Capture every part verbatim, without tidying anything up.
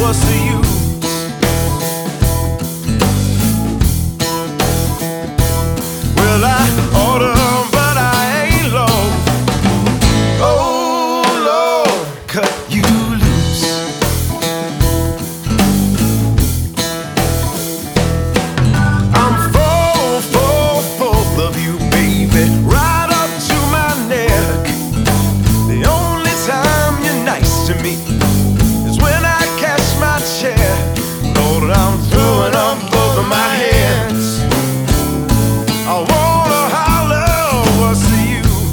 what's the use? Well, I order, but I ain't low. Oh Lord, cut you loose. I'm full, full, full of you, baby, right up to my neck. The only time you're nice to me is when I cash my check. Lord, I'm throwing up both of my hands. I wanna holler, what's the use?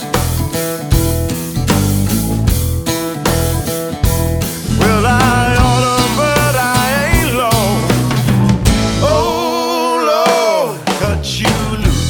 Well, I oughta, but I ain't low. Oh Lord, cut you loose.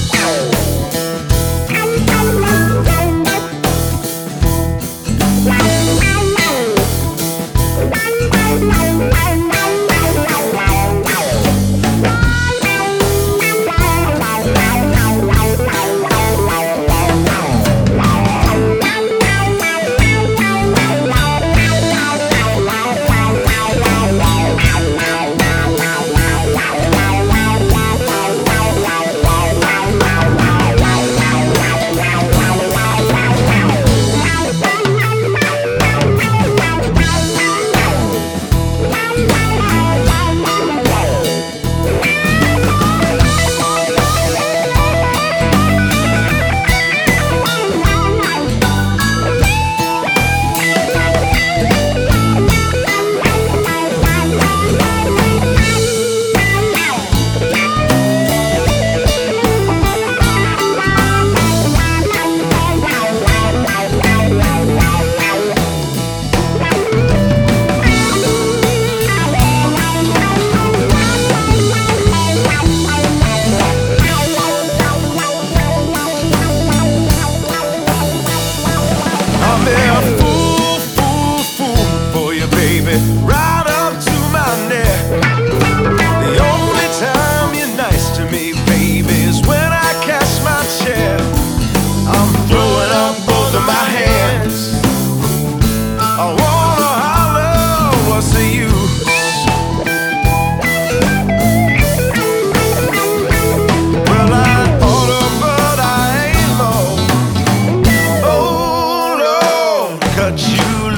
I'm a fool, fool, fool for you, baby, right up to my neck. The only time you're nice to me, baby, is when I cash my check. I'm throwing up both of my hands. I wanna holler, what's the use? Well, I oughta, but I ain't low. Oh Lord, cut you